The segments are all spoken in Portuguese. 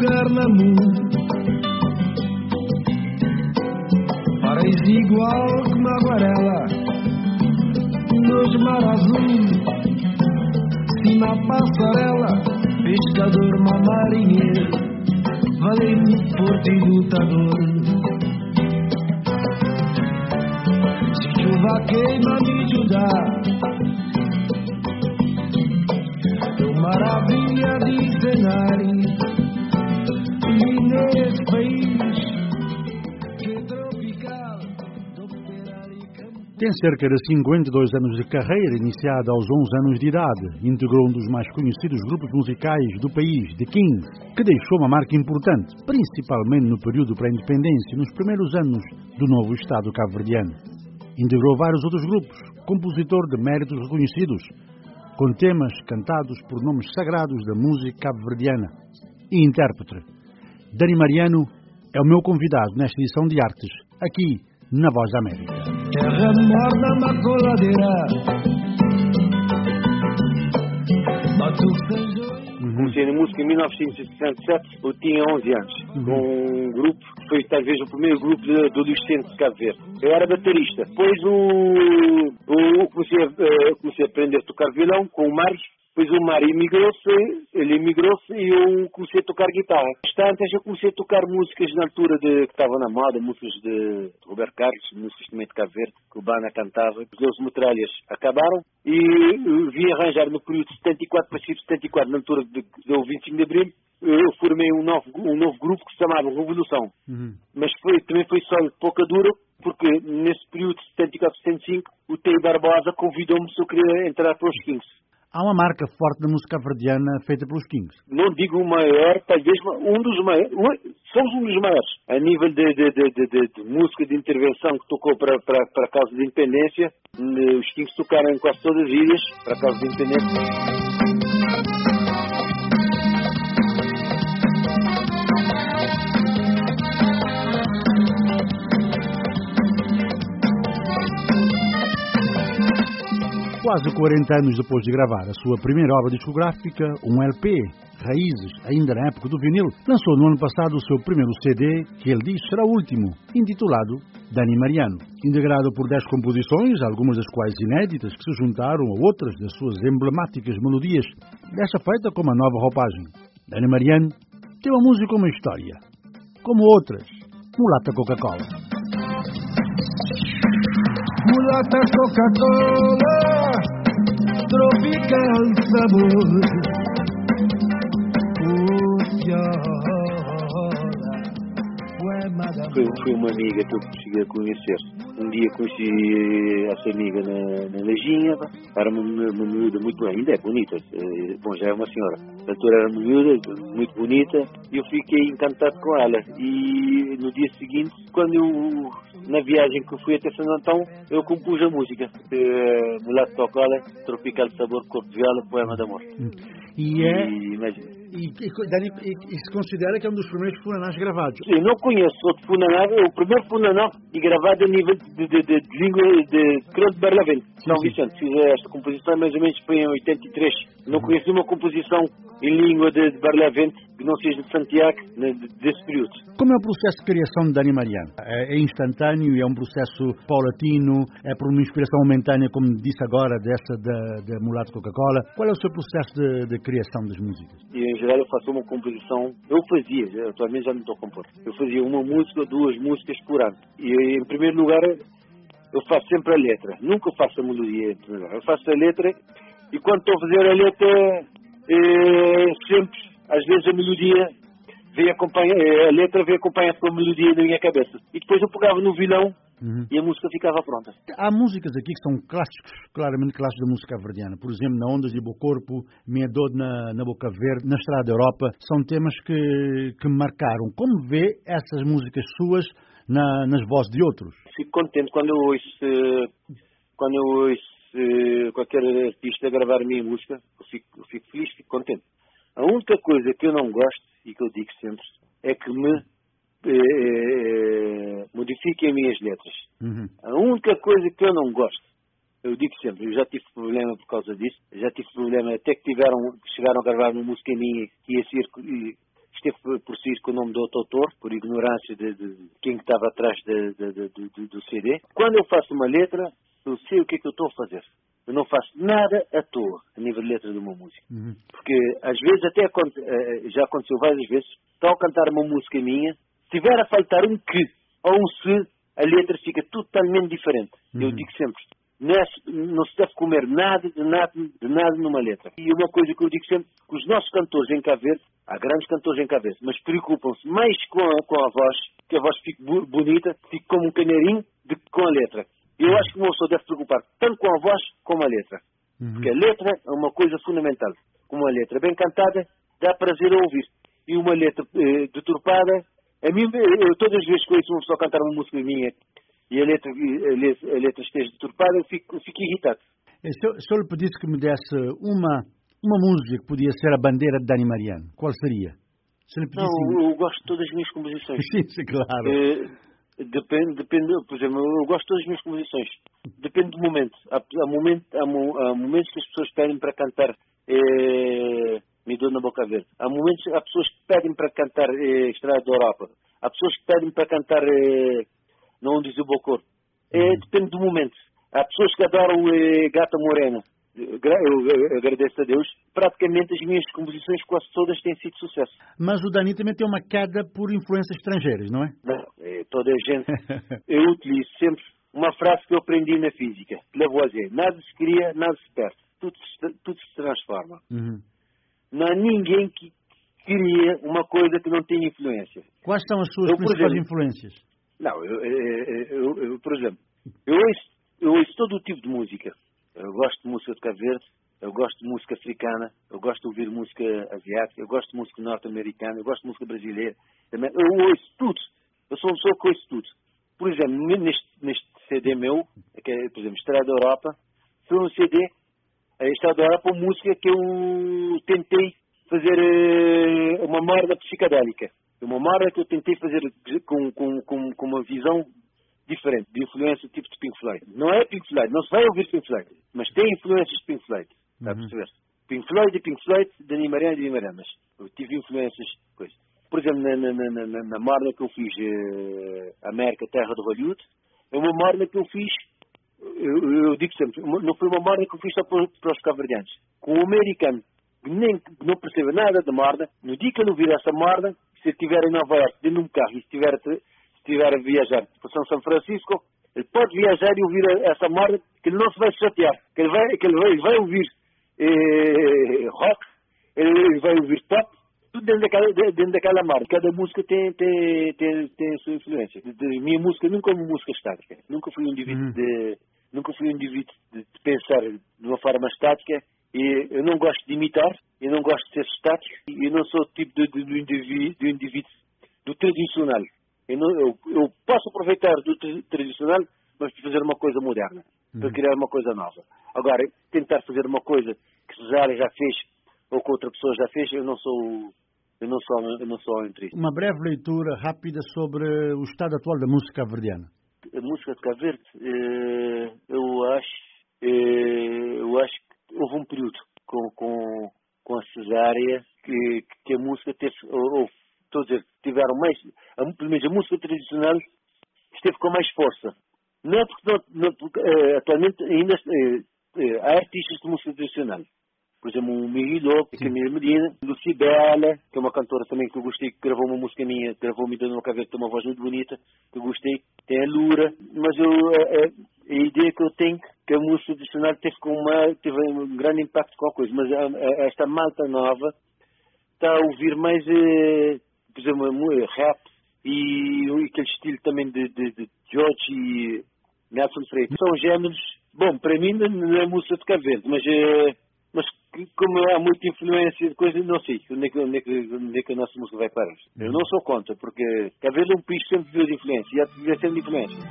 lugar no mundo, paraíso igual que uma aguarela, nos mar azul, cima a passarela, pescador, uma marinheiro, valente, forte e lutador. Se chuva queima, me ajudar, maravilha de cenário, e nesse país que é tropical, tem cerca de 52 anos de carreira, iniciada aos 11 anos de idade. Integrou um dos mais conhecidos grupos musicais do país, The Kings, que deixou uma marca importante, principalmente no período pré-independência, nos primeiros anos do novo Estado cabo-verdiano. Integrou vários outros grupos, compositor de méritos reconhecidos, com temas cantados por nomes sagrados da música cabo-verdiana e intérprete. Dani Mariano é o meu convidado nesta edição de Artes, aqui na Voz da América. Terra morna, macoladeira, Comecei na música em 1967, eu tinha 11 anos, com um grupo que foi talvez o primeiro grupo de adolescentes de Cabo Verde. Eu era baterista. Depois comecei a aprender a tocar violão com o Mário. Depois o Mário ele emigrou-se e eu comecei a tocar guitarra. Antes eu comecei a tocar músicas na altura que estavam na moda, músicas de Roberto Carlos, músicas também de Cabo Verde, que o Bana cantava. Os 12 metralhas acabaram e vim arranjar no período de 74 para 74, na altura do 25 de Abril, eu formei um novo grupo que se chamava Revolução. Mas também foi só de pouca dura, porque nesse período de 74 a 75, o Tei Barbosa convidou-me se eu queria entrar para os Kings. Há uma marca forte da música cabo-verdiana feita pelos Kings. Não digo o maior, talvez um dos maiores. Somos um dos maiores. A nível de música de intervenção que tocou para a causa da independência, os Kings tocaram em quase todas as ilhas para a causa da independência. Quase 40 anos depois de gravar a sua primeira obra discográfica, um LP, Raízes, ainda na época do vinil, lançou no ano passado o seu primeiro CD, que ele diz será o último, intitulado Dani Mariano. Integrado por 10 composições, algumas das quais inéditas, que se juntaram a outras das suas emblemáticas melodias, desta feita com uma nova roupagem. Dani Mariano tem uma música com uma história, como outras, Mulata Coca-Cola. Mulata Coca-Cola, tropical sabor, Foi uma amiga que eu cheguei a conhecer. Um dia conheci essa amiga na Lajinha. Era uma miúda muito, ainda é bonita. Bom, já é uma senhora. A altura era uma miúda, muito bonita. E eu fiquei encantado com ela. E no dia seguinte, na viagem que eu fui até Santo Antão, eu compus a música. Mulata Coca-Cola, Tropical Sabor, Cor de Viola, Poema de Amor. E se considera que é um dos primeiros funanás gravados? Eu não conheço outro funaná, o primeiro funaná gravado a nível de língua de Cruz de Barlavento, São Vicente. Fiz esta composição mais ou menos foi em 83. Não conheço uma composição em língua de Barlavento que não seja de Santiago desse período. Como é o processo de criação de Dani Mariano? É instantâneo, é um processo paulatino, é por uma inspiração momentânea, como disse agora, dessa da Mulata Coca-Cola? Qual é o seu processo de criação das músicas? E, em geral, eu faço uma composição, atualmente já não estou a compor, eu fazia uma música, 2 músicas por ano. E, em primeiro lugar, eu faço sempre a letra, nunca faço a melodia em primeiro lugar. Eu faço a letra e quando estou a fazer a letra, sempre, às vezes a melodia a letra veio acompanhada com a melodia na minha cabeça. E depois eu pegava no violão e a música ficava pronta. Há músicas aqui que são clássicos, claramente clássicos da música cabo-verdiana. Por exemplo, Na Ondas de Bocorpo, Minha Dor na Boca Verde, Na Estrada da Europa. São temas que me marcaram. Como vê essas músicas suas nas vozes de outros? Fico contente quando eu ouço qualquer artista gravar a minha música. Eu fico feliz, fico contente. A única coisa que eu não gosto, e que eu digo sempre, é que me modifiquem as minhas letras. A única coisa que eu não gosto, eu digo sempre, eu já tive problema por causa disso, já tive problema até que chegaram a gravar uma música minha que ia ser esteve por sair com o nome do autor, por ignorância de quem estava atrás do CD. Quando eu faço uma letra, eu sei o que é que eu estou a fazer. Eu não faço nada à toa, a nível de letra de uma música. Porque, às vezes, já aconteceu várias vezes, estou a cantar uma música minha, se tiver a faltar um que ou um se, a letra fica totalmente diferente. Eu digo sempre, não se deve comer nada de nada numa letra. E uma coisa que eu digo sempre, que os nossos cantores em Cabo Verde, há grandes cantores em Cabo Verde, mas preocupam-se mais com a voz, que a voz fique bonita, fique como um caneirinho, do que com a letra. Eu acho que uma pessoa deve se preocupar tanto com a voz como a letra. Porque a letra é uma coisa fundamental. Uma letra bem cantada dá prazer a ouvir. E uma letra deturpada, a mim, eu todas as vezes que ouço uma pessoa cantar uma música minha e a letra esteja deturpada, eu fico irritado. Se eu lhe pedisse que me desse uma música que podia ser a bandeira de Dani Mariano, qual seria? Se lhe pedisse... Não, eu gosto de todas as minhas composições. Sim, claro. Depende, por exemplo, eu gosto de todas as minhas composições. Depende do momento. Há momentos que as pessoas pedem para cantar Me Dou na Boca Verde. Há pessoas que pedem para cantar Estrada da Europa. Há pessoas que pedem para cantar Não Diz o Bocor. Depende do momento. Há pessoas que adoram Gata Morena. Eu agradeço a Deus. Praticamente as minhas composições quase todas têm sido sucesso. Mas o Dani também tem uma queda por influências estrangeiras, não é? Não, toda a gente. Eu utilizo sempre uma frase que eu aprendi na física. Lavoisier. Nada se cria, nada se perde. Tudo se transforma. Não há ninguém que cria uma coisa que não tenha influência. Quais são as suas principais influências? Não, eu por exemplo, eu ouço todo o tipo de música. Eu gosto de música de Cabo Verde, eu gosto de música africana, eu gosto de ouvir música asiática, eu gosto de música norte-americana, eu gosto de música brasileira. Eu ouço tudo. Eu sou uma pessoa que ouço tudo. Por exemplo, neste CD meu, que é, por exemplo, Estrada da Europa, foi um CD, a Estrada da Europa, uma música que eu tentei fazer uma morda psicadélica. Uma morda que eu tentei fazer com uma visão diferente, de influência tipo de Pink Floyd. Não é Pink Floyd, não se vai ouvir Pink Floyd, mas tem influências de Pink Floyd. Está a perceber? Pink Floyd, Dani Mariano, mas eu tive influências, coisas. Por exemplo, na morna que eu fiz América, Terra do Hollywood, é uma morna que eu fiz, eu digo sempre, não foi uma morna que eu fiz só para os cabo-verdianos. Com um americano que nem não percebe nada de morna, no dia que ele ouvir essa morna, se estiver em Nova Iorque, dentro de um carro, e estiver a viajar para São Francisco, ele pode viajar e ouvir essa morna, que ele não se vai chatear, que ele vai ouvir rock, ele vai ouvir pop, tudo dentro daquela marca. Cada música tem a sua influência. Minha música nunca é uma música estática. Nunca fui um indivíduo de pensar de uma forma estática. E eu não gosto de imitar, eu não gosto de ser estático, e eu não sou o tipo do indivíduo do tradicional. Eu posso aproveitar do tradicional, mas para fazer uma coisa moderna, para criar uma coisa nova. Agora, tentar fazer uma coisa que Cesária já fez ou que outra pessoa já fez, eu não sou entre isso. Uma breve leitura rápida sobre o estado atual da música cabo-verdiana. A música de Cabo Verde, eu acho que houve um período com a Cesária que a música teve, estou a dizer, tiveram mais, pelo menos a música tradicional esteve com mais força. Não é porque atualmente ainda há artistas de música tradicional. Por exemplo, o Miguel, Camila Medina, Lucibela, que é uma cantora também que eu gostei, que gravou uma música minha, gravou Me Dando uma Cabeça, tem uma voz muito bonita, que eu gostei. Tem a Lura, mas a ideia que eu tenho que a música tradicional teve um grande impacto com a coisa, mas esta malta nova está a ouvir mais, por exemplo, rap e aquele estilo também de George e Nelson Freire. São géneros, bom, para mim não é música de Cabo Verde, mas como há muita influência de coisas, não sei onde é que a nossa música vai parar. Eu não sou contra, porque Cabo Verde é um país que sempre vive de influência, e há de viver sempre de influência.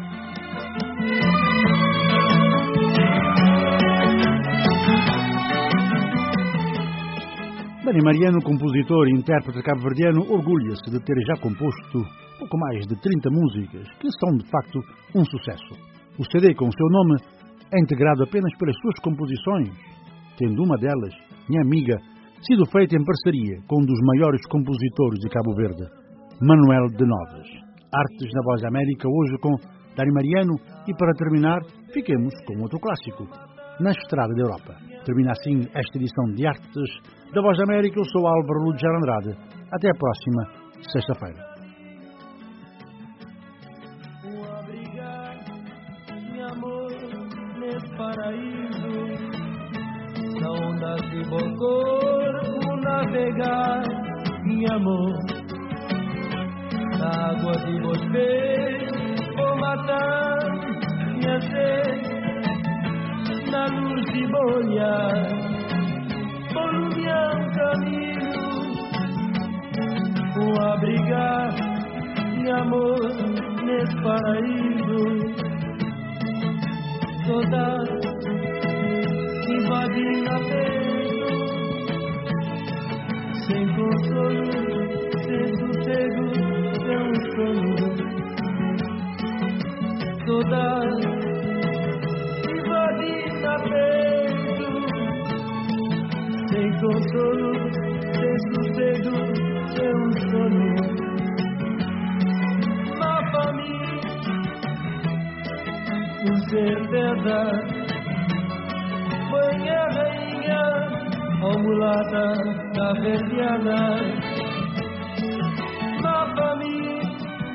Dani Mariano, compositor e intérprete cabo-verdiano, orgulha-se de ter já composto pouco mais de 30 músicas, que são de facto um sucesso. O CD com o seu nome é integrado apenas pelas suas composições, tendo uma delas, Minha Amiga, sido feita em parceria com um dos maiores compositores de Cabo Verde, Manuel de Noves. Artes na Voz da América, hoje com Dani Mariano, e para terminar, fiquemos com outro clássico, Na Estrada da Europa. Termina assim esta edição de Artes da Voz da América. Eu sou Álvaro Lujar Andrade. Até a próxima sexta-feira. Na onda de Bocor, navegar, meu amor. Na água de você, vou matar minha sede. Na luz de bolhar, por um caminho, vou abrigar, meu amor, nesse paraíso. Saudade invadindo a peito, sem consolo, sem sossego, sem um sono. Saudade invadindo a peito, sem consolo, sem sossego, sem um sono. Na família, por certeza, foi a rainha, ó mulata caverdiana. Na família,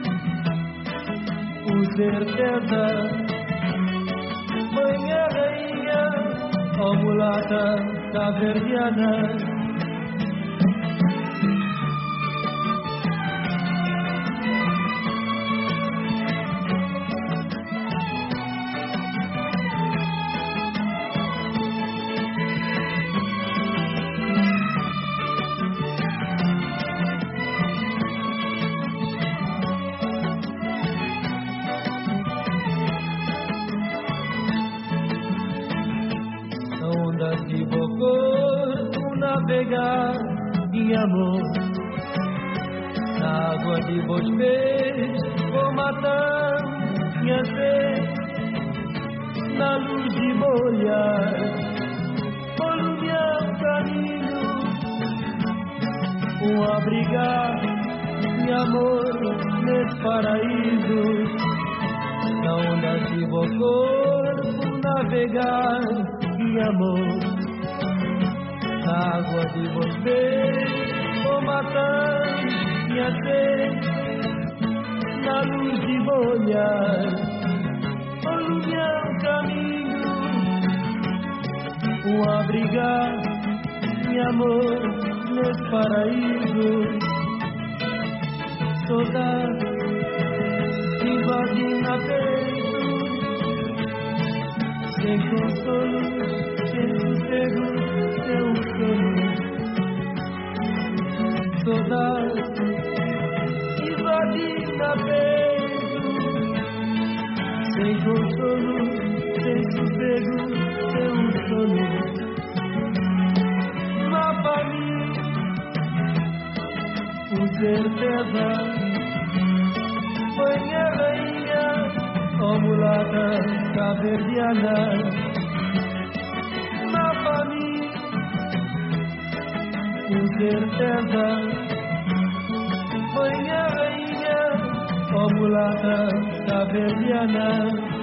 com certeza, foi a rainha, ó mulata caverdiana. Navegar em amor, na água de vocês vou matar minha sede. Na luz de bolhar, por o meu caminho, vou abrigar meu amor nesse paraíso. Na onda de Bocor, vou navegar em amor. Na água de você, vou matar minha sede. Na luz de bolhar, por o meu caminho, vou abrigar meu amor nesse paraíso. Saudade invadindo a peito, sem consolo, sem sossego, seu sono. Saudade invadindo a peito, sem consolo, sem sossego, seu sono. Na família, com certeza, foi a rainha, ó mulata caverdiana. Na família, com certeza, foi a rainha, ó mulata caverdiana.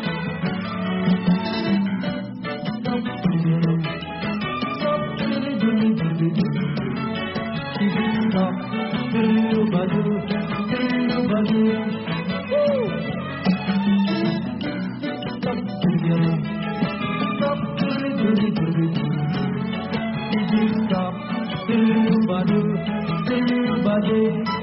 Stop,